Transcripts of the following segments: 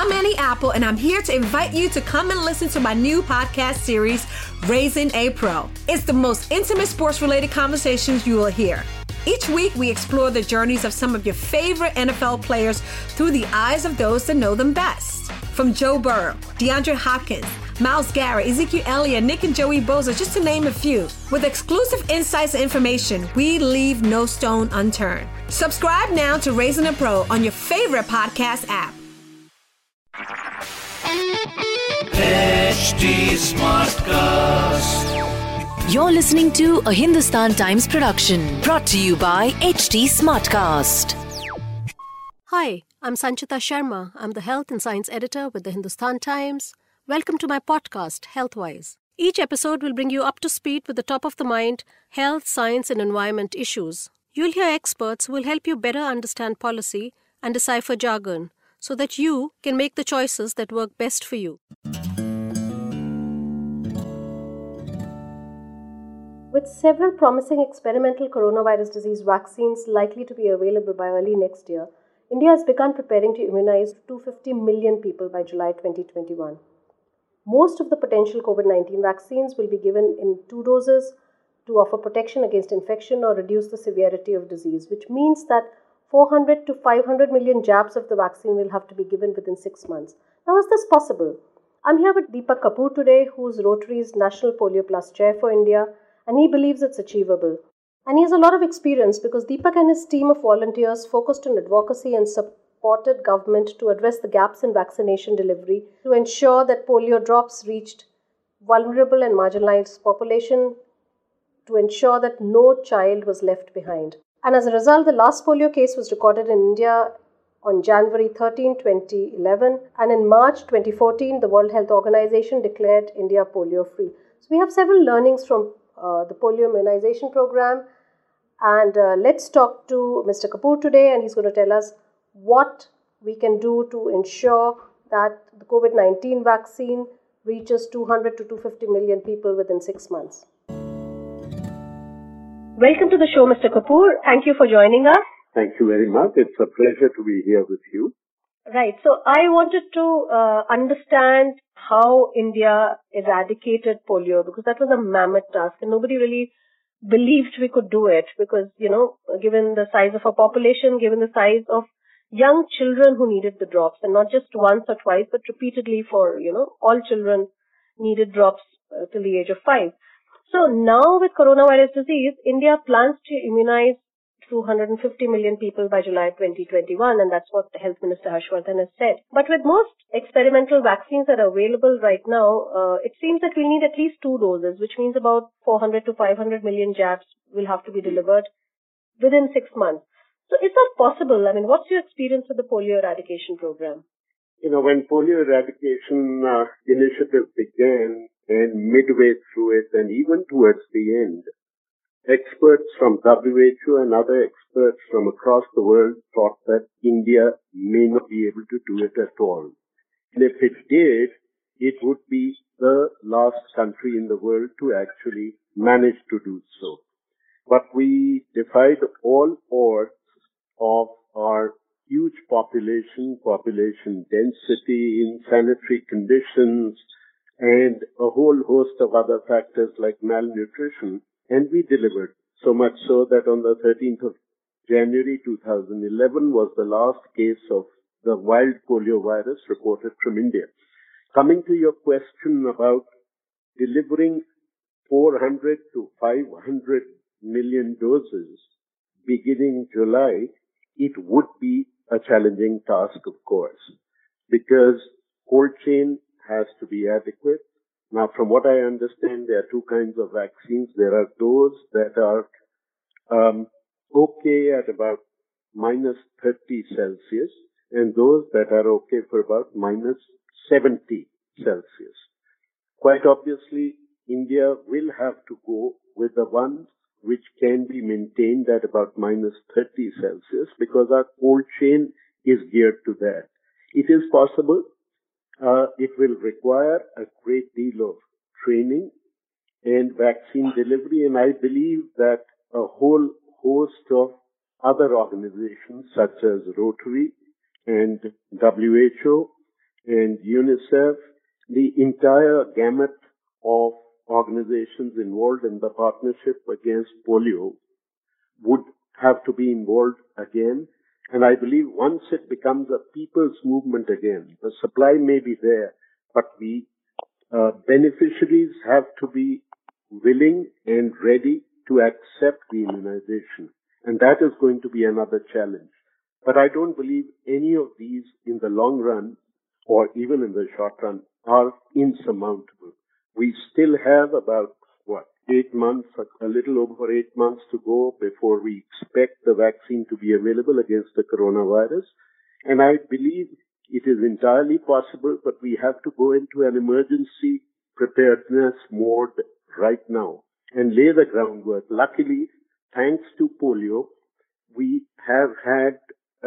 I'm Annie Apple, and I'm here to invite you to come and listen to my new podcast series, Raising a Pro. It's the most intimate sports-related conversations you will hear. Each week, we explore the journeys of some of your favorite NFL players through the eyes of those that know them best. From Joe Burrow, DeAndre Hopkins, Myles Garrett, Ezekiel Elliott, Nick and Joey Bosa, just to name a few. With exclusive insights and information, we leave no stone unturned. Subscribe now to Raising a Pro on your favorite podcast app. HT Smartcast. You're listening to a Hindustan Times production brought to you by HT Smartcast. Hi, I'm Sanchita Sharma. I'm the Health and Science Editor with the Hindustan Times. Welcome to my podcast, Healthwise. Each episode will bring you up to speed with the top-of-the-mind health, science and environment issues. You'll hear experts who will help you better understand policy and decipher jargon so that you can make the choices that work best for you. With several promising experimental coronavirus disease vaccines likely to be available by early next year, India has begun preparing to immunize 250 million people by July 2021. Most of the potential COVID-19 vaccines will be given in 2 doses to offer protection against infection or reduce the severity of disease, which means that 400 to 500 million jabs of the vaccine will have to be given within 6 months. Now, is this possible? I'm here with Deepak Kapoor today, who is Rotary's National Polio Plus Chair for India, and he believes it's achievable. And he has a lot of experience because Deepak and his team of volunteers focused on advocacy and supported government to address the gaps in vaccination delivery to ensure that polio drops reached vulnerable and marginalized population, to ensure that no child was left behind. And as a result, the last polio case was recorded in India on January 13, 2011, and in March 2014, the World Health Organization declared India polio-free. So we have several learnings from the polio immunization program, and let's talk to Mr. Kapoor today, and he's going to tell us what we can do to ensure that the COVID-19 vaccine reaches 200 to 250 million people within 6 months. Welcome to the show, Mr. Kapoor. Thank you for joining us. Thank you very much. It's a pleasure to be here with you. Right. So I wanted to understand how India eradicated polio, because that was a mammoth task and nobody really believed we could do it because, given the size of our population, given the size of young children who needed the drops, and not just once or twice, but repeatedly for, all children needed drops till the age of 5. So now with coronavirus disease, India plans to immunize 250 million people by July 2021, and that's what the Health Minister Harshvardhan has said. But with most experimental vaccines that are available right now, it seems that we need at least 2 doses, which means about 400 to 500 million jabs will have to be delivered within 6 months. So is that possible? I mean, what's your experience with the polio eradication program? When polio eradication initiative began, and midway through it and even towards the end, experts from WHO and other experts from across the world thought that India may not be able to do it at all. And if it did, it would be the last country in the world to actually manage to do so. But we defied all odds of our huge population density, insanitary conditions, and a whole host of other factors like malnutrition, and we delivered. So much so that on the 13th of January 2011 was the last case of the wild polio virus reported from India. Coming to your question about delivering 400 to 500 million doses beginning July, it would be a challenging task, of course, because cold chain has to be adequate. Now, from what I understand, there are 2 kinds of vaccines. There are those that are okay at about minus 30 Celsius, and those that are okay for about minus 70 Celsius. Quite obviously, India will have to go with the ones which can be maintained at about minus 30 Celsius because our cold chain is geared to that. It is possible. It will require a great deal of training and vaccine delivery, and I believe that a whole host of other organizations such as Rotary and WHO and UNICEF, the entire gamut of organizations involved in the partnership against polio would have to be involved again. And I believe once it becomes a people's movement again, the supply may be there, but the beneficiaries have to be willing and ready to accept the immunization. And that is going to be another challenge. But I don't believe any of these in the long run or even in the short run are insurmountable. We still have about, 8 months, a little over 8 months to go before we expect the vaccine to be available against the coronavirus. And I believe it is entirely possible, but we have to go into an emergency preparedness mode right now and lay the groundwork. Luckily, thanks to polio, we have had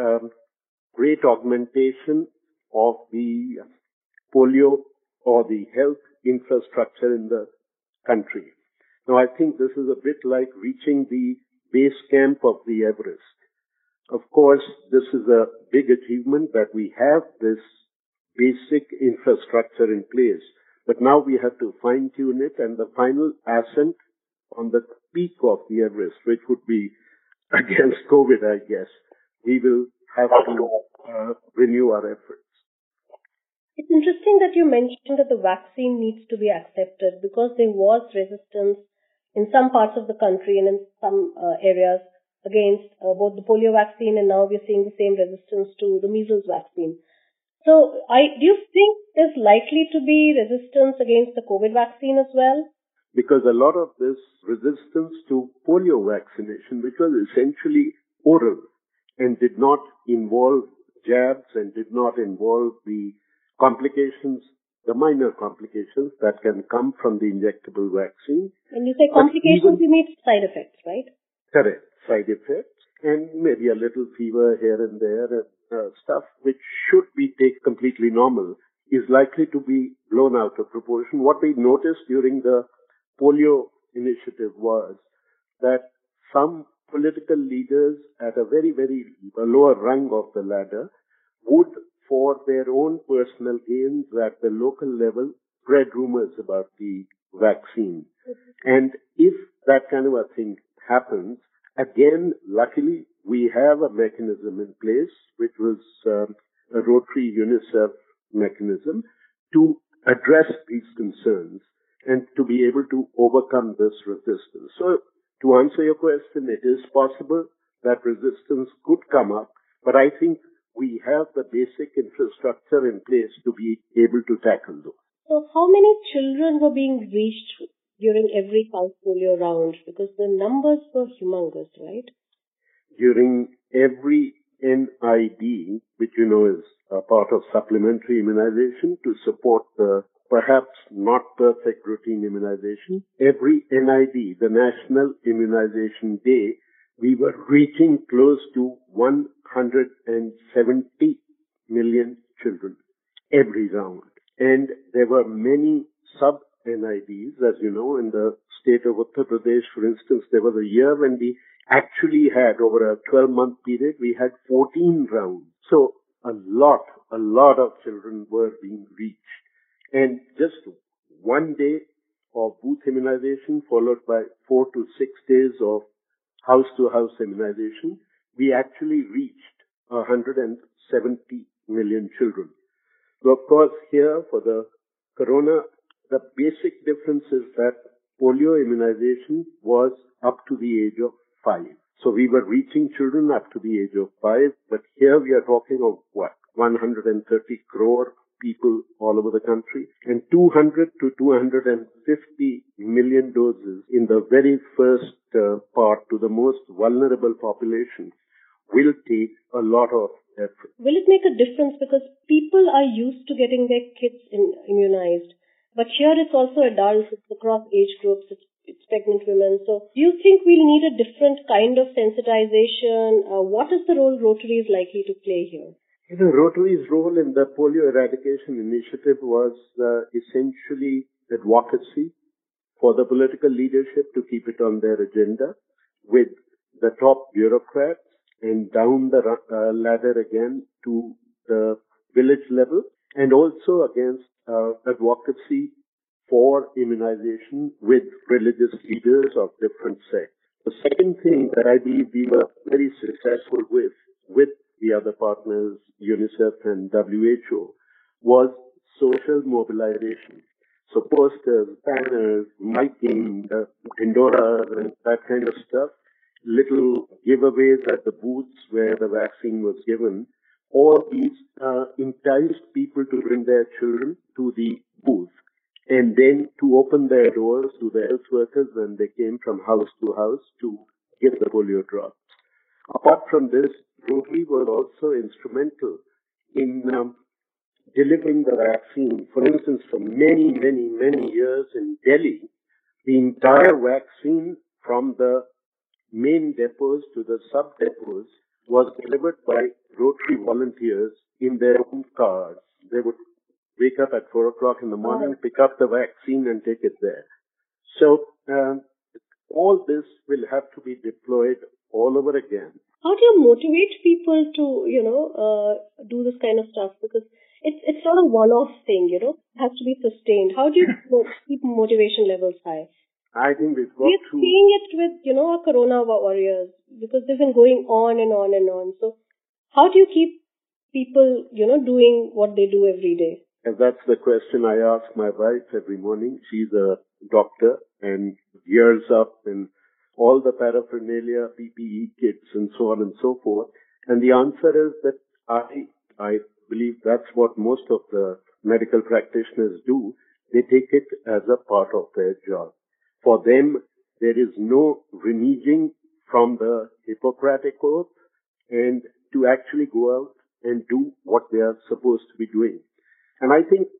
great augmentation of the polio or the health infrastructure in the country. Now, I think this is a bit like reaching the base camp of the Everest. Of course, this is a big achievement that we have this basic infrastructure in place, but now we have to fine-tune it, and the final ascent on the peak of the Everest, which would be against COVID, I guess, we will have to renew our efforts. It's interesting that you mentioned that the vaccine needs to be accepted because there was resistance in some parts of the country and in some areas against both the polio vaccine, and now we're seeing the same resistance to the measles vaccine. So do you think there's likely to be resistance against the COVID vaccine as well? Because a lot of this resistance to polio vaccination, which was essentially oral and did not involve jabs and did not involve the complications, the minor complications that can come from the injectable vaccine. When you say complications, you mean side effects, right? Correct. Side effects and maybe a little fever here and there and stuff which should be taken completely normal is likely to be blown out of proportion. What we noticed during the polio initiative was that some political leaders at a very, very lower rung of the ladder would, for their own personal gains at the local level, spread rumors about the vaccine. And if that kind of a thing happens, again, luckily, we have a mechanism in place, which was a Rotary UNICEF mechanism, to address these concerns and to be able to overcome this resistance. So, to answer your question, it is possible that resistance could come up, but I think we have the basic infrastructure in place to be able to tackle those. So how many children were being reached during every pulse polio round? Because the numbers were humongous, right? During every NID, which you know is a part of supplementary immunization to support the perhaps not perfect routine immunization, every NID, the National Immunization Day, we were reaching close to 170 million children every round. And there were many sub-NIDs, as you know, in the state of Uttar Pradesh, for instance, there was a year when we actually had, over a 12-month period, we had 14 rounds. So a lot of children were being reached. And just one day of booth immunization followed by 4 to 6 days of house-to-house immunization, we actually reached 170 million children. So, of course, here for the corona, the basic difference is that polio immunization was up to the age of 5. So we were reaching children up to the age of 5, but here we are talking of 130 crore people all over the country, and 200 to 250 million doses in the very first part to the most vulnerable population will take a lot of effort. Will it make a difference? Because people are used to getting their kids immunized, but here it's also adults, it's across age groups, it's pregnant women. So do you think we'll need a different kind of sensitization? What is the role Rotary is likely to play here? Rotary's role in the polio eradication initiative was essentially advocacy for the political leadership to keep it on their agenda with the top bureaucrats and down the ladder again to the village level and also against advocacy for immunization with religious leaders of different sects. The second thing that I believe we were very successful with the other partners, UNICEF and WHO, was social mobilization. So posters, banners, miking, dindoras, and that kind of stuff, little giveaways at the booths where the vaccine was given. All these enticed people to bring their children to the booth and then to open their doors to the health workers when they came from house to house to give the polio drops. Apart from this, Rotary was also instrumental in delivering the vaccine. For instance, for many, many, many years in Delhi, the entire vaccine from the main depots to the sub-depots was delivered by Rotary volunteers in their own cars. They would wake up at 4 o'clock in the morning, pick up the vaccine and take it there. So all this will have to be deployed all over again. How do you motivate people to, do this kind of stuff? Because it's not a one-off thing, it has to be sustained. How do you keep motivation levels high? I think we've got We're seeing it with, our corona warriors, because they've been going on and on and on. So how do you keep people, doing what they do every day? And that's the question I ask my wife every morning. She's a doctor and gears up in all the paraphernalia, PPE kits and so on and so forth. And the answer is that I believe that's what most of the medical practitioners do. They take it as a part of their job. For them, there is no reneging from the Hippocratic Oath and to actually go out and do what they are supposed to be doing. And I think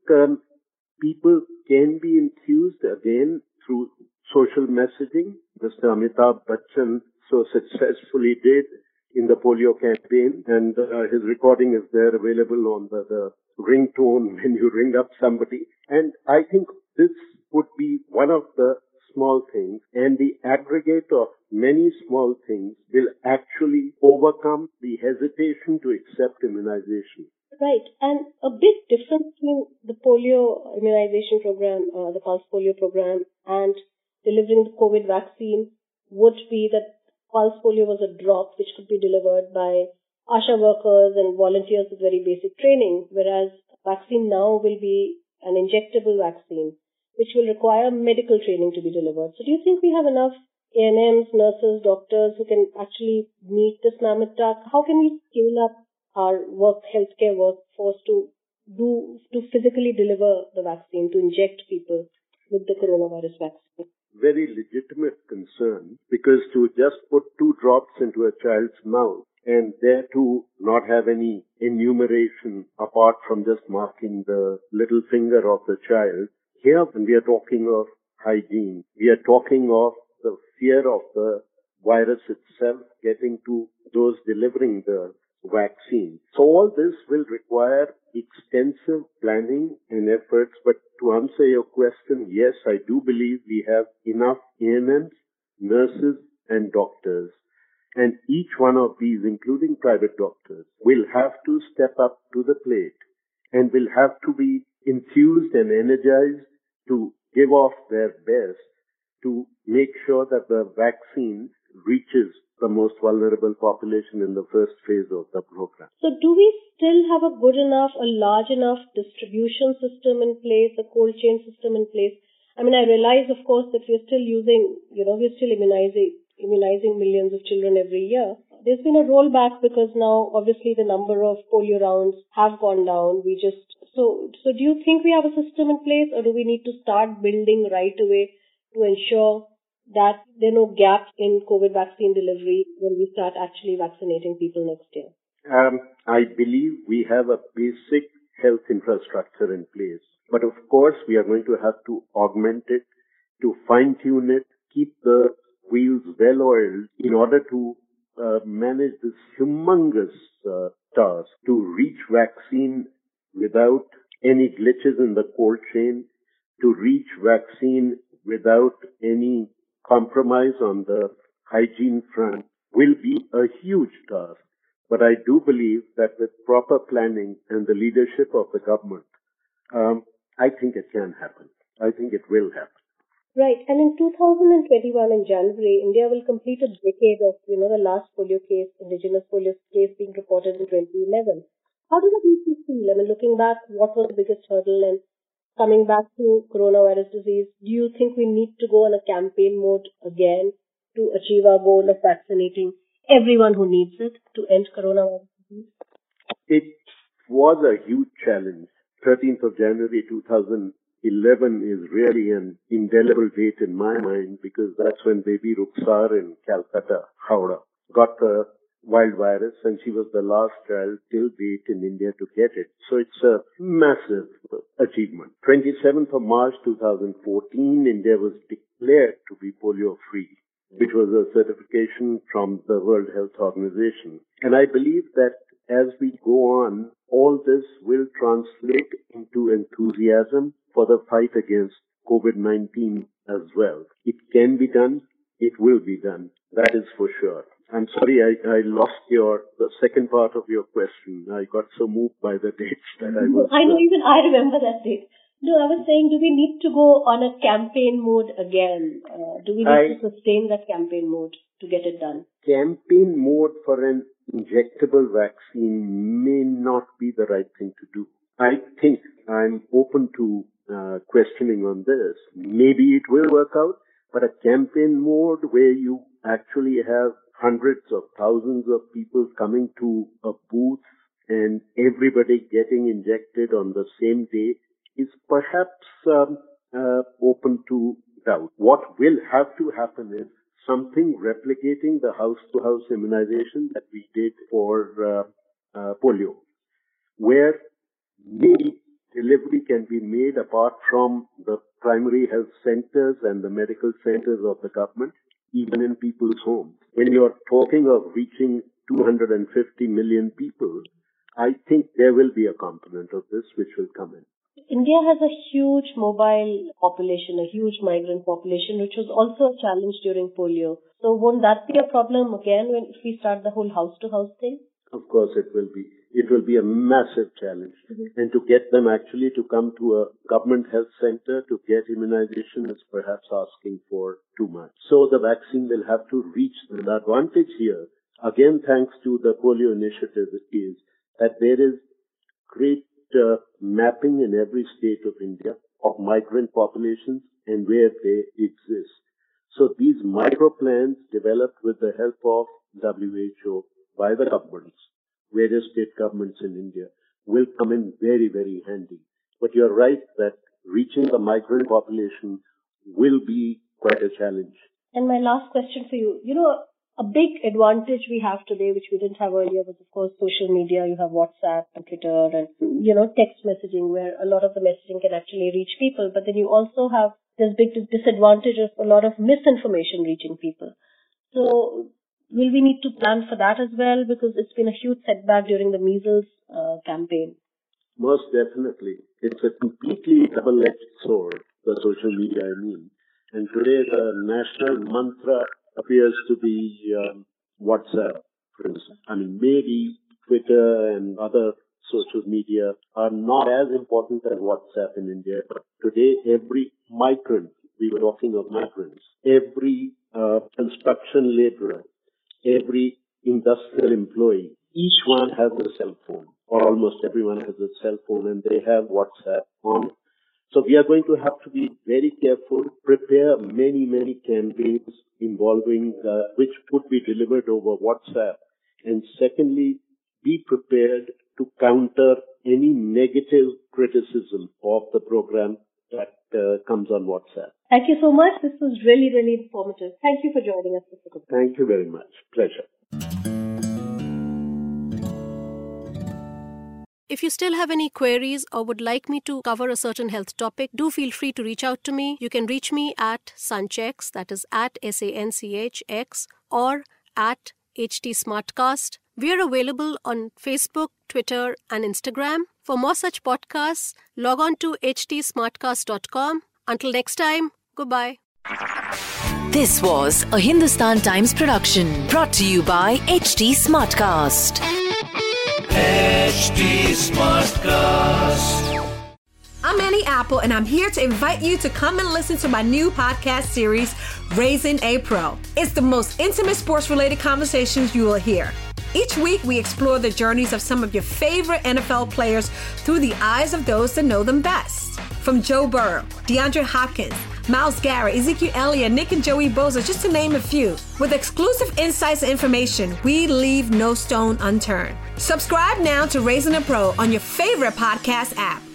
people can be enthused again through social messaging. Mr. Amitabh Bachchan so successfully did in the polio campaign, and his recording is there available on the ringtone when you ring up somebody. And I think this would be one of the small things, and the aggregate of many small things will actually overcome the hesitation to accept immunization. Right. And a big difference between the polio immunization program, the pulse polio program, and delivering the COVID vaccine would be that pulse polio was a drop which could be delivered by ASHA workers and volunteers with very basic training, whereas vaccine now will be an injectable vaccine, which will require medical training to be delivered. So do you think we have enough ANMs, nurses, doctors who can actually meet this mammoth task? How can we scale up our healthcare workforce to physically deliver the vaccine, to inject people with the coronavirus vaccine? Very legitimate concern, because to just put 2 drops into a child's mouth and there to not have any enumeration apart from just marking the little finger of the child. Here, when we are talking of hygiene, we are talking of the fear of the virus itself getting to those delivering the vaccine. So all this will require extensive planning and efforts. But to answer your question, yes, I do believe we have enough ANMs, nurses, and doctors. And each one of these, including private doctors, will have to step up to the plate and will have to be enthused and energized to give off their best to make sure that the vaccine reaches the most vulnerable population in the first phase of the program. So do we still have a good enough, a large enough distribution system in place, a cold chain system in place? I mean, I realize, of course, that we're still immunizing millions of children every year. There's been a rollback because now, obviously, the number of polio rounds have gone down. So do you think we have a system in place, or do we need to start building right away to ensure that there are no gaps in COVID vaccine delivery when we start actually vaccinating people next year? I believe we have a basic health infrastructure in place. But of course, we are going to have to augment it, to fine-tune it, keep the wheels well-oiled in order to manage this humongous task to reach vaccine without any glitches in the cold chain, to reach vaccine without any compromise on the hygiene front will be a huge task. But I do believe that with proper planning and the leadership of the government, I think it can happen. I think it will happen. Right. And in 2021, in January, India will complete a decade of, the last polio case, indigenous polio case being reported in 2011. How does it feel? I mean, looking back, what was the biggest hurdle? And coming back to coronavirus disease, do you think we need to go on a campaign mode again to achieve our goal of vaccinating everyone who needs it to end coronavirus disease? It was a huge challenge. 13th of January 2011 is really an indelible date in my mind because that's when baby Rukhsar in Calcutta, Howrah, got the wild virus, and she was the last child till date in India to get it. So it's a massive achievement. 27th of March 2014, India was declared to be polio-free, which was a certification from the World Health Organization. And I believe that as we go on, all this will translate into enthusiasm for the fight against COVID-19 as well. It can be done. It will be done. That is for sure. I'm sorry, I lost the second part of your question. I got so moved by the dates that I was... I know, even I remember that date. No, I was saying, do we need to go on a campaign mode again? Do we need to sustain that campaign mode to get it done? Campaign mode for an injectable vaccine may not be the right thing to do. I think I'm open to questioning on this. Maybe it will work out, but a campaign mode where you actually have hundreds of thousands of people coming to a booth and everybody getting injected on the same day is perhaps open to doubt. What will have to happen is something replicating the house-to-house immunization that we did for polio, where maybe delivery can be made apart from the primary health centers and the medical centers of the government, even in people's homes. When you're talking of reaching 250 million people, I think there will be a component of this which will come in. India has a huge mobile population, a huge migrant population, which was also a challenge during polio. So won't that be a problem again if we start the whole house-to-house thing? Of course it will be. It will be a massive challenge. Mm-hmm. And to get them actually to come to a government health center to get immunization is perhaps asking for too much. So the vaccine will have to reach them. The advantage here, again thanks to the polio initiative, is that there is great mapping in every state of India of migrant populations and where they exist. So these micro plans developed with the help of WHO by the governments, various state governments in India, will come in very, very handy. But you're right that reaching the migrant population will be quite a challenge. And my last question for you, a big advantage we have today, which we didn't have earlier, was, of course, social media. You have WhatsApp and Twitter and, text messaging, where a lot of the messaging can actually reach people. But then you also have this big disadvantage of a lot of misinformation reaching people. So will we need to plan for that as well? Because it's been a huge setback during the measles campaign. Most definitely. It's a completely double-edged sword, the social media, I mean. And today the national mantra appears to be WhatsApp, for instance. I mean, maybe Twitter and other social media are not as important as WhatsApp in India. But today, every migrant, we were talking of migrants, every construction laborer, every industrial employee, each one has a cell phone, or almost everyone has a cell phone, and they have WhatsApp on it. So we are going to have to be very careful, prepare many, many campaigns involving which could be delivered over WhatsApp. And secondly, be prepared to counter any negative criticism of the program that comes on WhatsApp. Thank you so much. This was really, really informative. Thank you for joining us, Mr. Gupta. Thank you very much. Pleasure. If you still have any queries or would like me to cover a certain health topic, do feel free to reach out to me. You can reach me at Sanchx, that is at SANCHX, or at HT Smartcast. We are available on Facebook, Twitter, and Instagram. For more such podcasts, log on to htsmartcast.com. Until next time, goodbye. This was a Hindustan Times production brought to you by HT Smartcast. HT Smartcast. I'm Annie Apple, and I'm here to invite you to come and listen to my new podcast series, Raising a Pro. It's the most intimate sports-related conversations you will hear. Each week, we explore the journeys of some of your favorite NFL players through the eyes of those that know them best. From Joe Burrow, DeAndre Hopkins, Myles Garrett, Ezekiel Elliott, Nick and Joey Bosa, just to name a few. With exclusive insights and information, we leave no stone unturned. Subscribe now to Raising a Pro on your favorite podcast app.